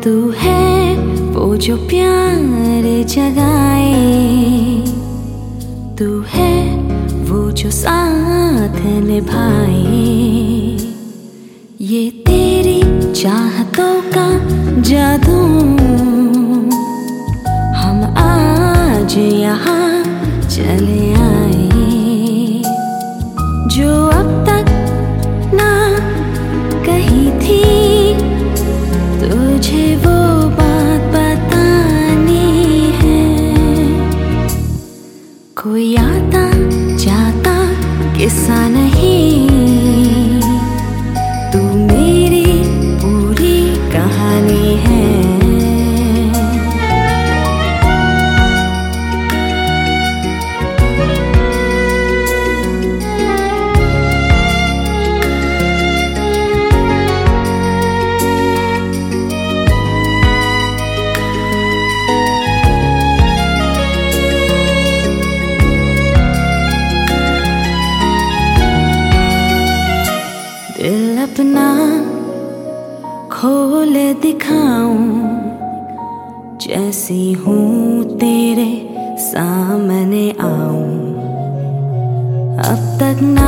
तू है वो जो प्यार जगाए, तू है वो जो साथ निभाए। ये तेरी चाहतों का जादू, हम आज यहाँ चले आए। जो अब तक ना कही थी तुझे वो बात बतानी है। कोई आता जाता किस्सा नहीं, तू मेरी पूरी कहानी है। दिल अपना खोल दिखाऊं, जैसी हूँ तेरे सामने आऊं। अब तक ना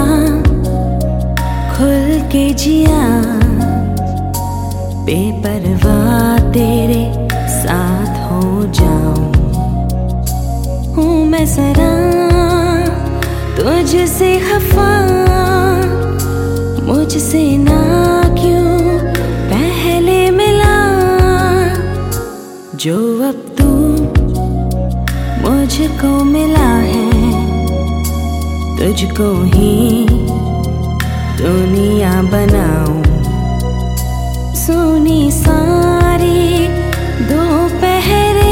खुल के जिया, बेपरवाह तेरे साथ हो जाऊं। हूँ मैं जरा तुझसे खफा, मुझसे ना क्यों पहले मिला। जो अब तू मुझको मिला है, तुझको ही दुनिया बनाऊं। सुनी सारी दोपहरे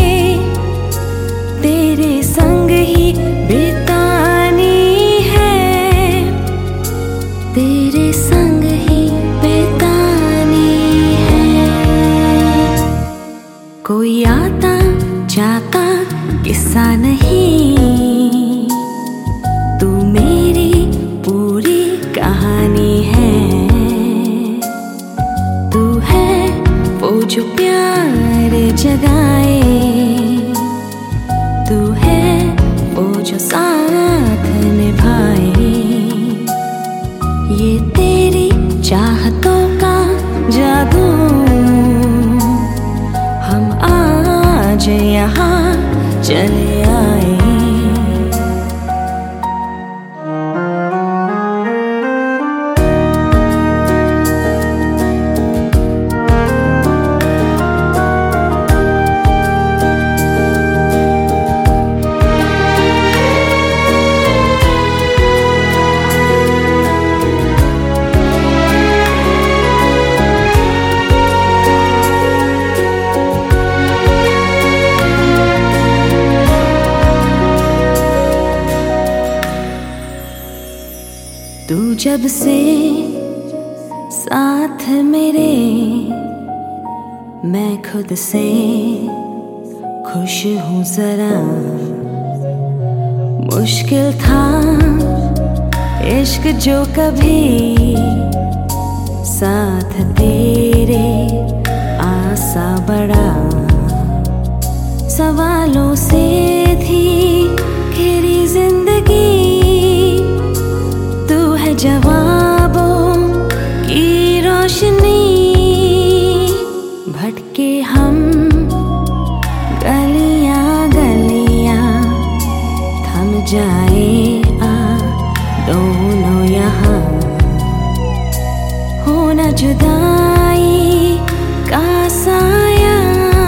तेरे संग ही बितानी है, तेरे संग ही बितानी है। कोई आता जाता किस्सा नहीं, तू मेरी पूरी कहानी है। तू है वो जो प्यार जगाए, तू है वो जो साथ निभाए। ये तेरी चाहतों का जादू, हम आज यहाँ चले आए। तू जब से साथ मेरे, मैं खुद से खुश हूँ जरा। मुश्किल था इश्क जो कभी साथ तेरे आसा बड़ा। सवालों से थी घिरी जिंदगी, जवाबों की रोशनी। भटके हम गलियां गलियां, थम जाए दोनों यहाँ। होना जुदाई का साया,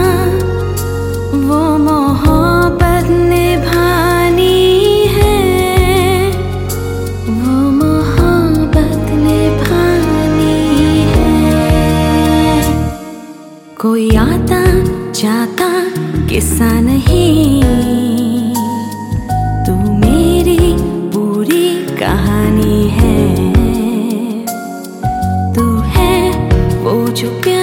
वो मोहब्बत निभानी है, वो कोई आता जाता किस्सा नहीं, तू मेरी पूरी कहानी है। तू है वो जो प्यार